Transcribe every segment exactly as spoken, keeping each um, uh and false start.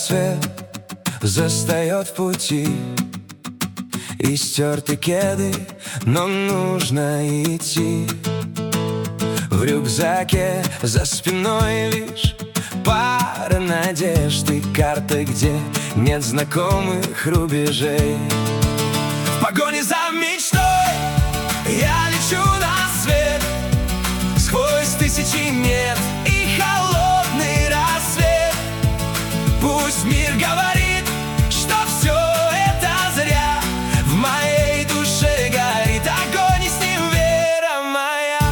рассвет застает в пути, и стерты кеды, но нужно идти. В рюкзаке за спиной лишь пара надежд и карта, где нет знакомых рубежей. В погоне за мечтой я лечу на свет, сквозь тысячи мет и холодный рассвет. Пусть мир говорит, что все это зря, в моей душе горит огонь, и с ним вера моя.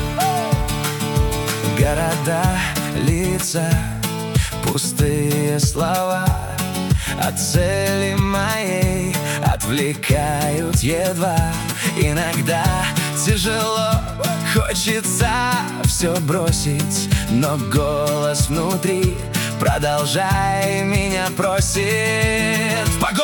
Города, лица, пустые слова от цели моей отвлекают едва. Иногда тяжело, хочется все бросить, но голос внутри продолжай меня просит. В погоне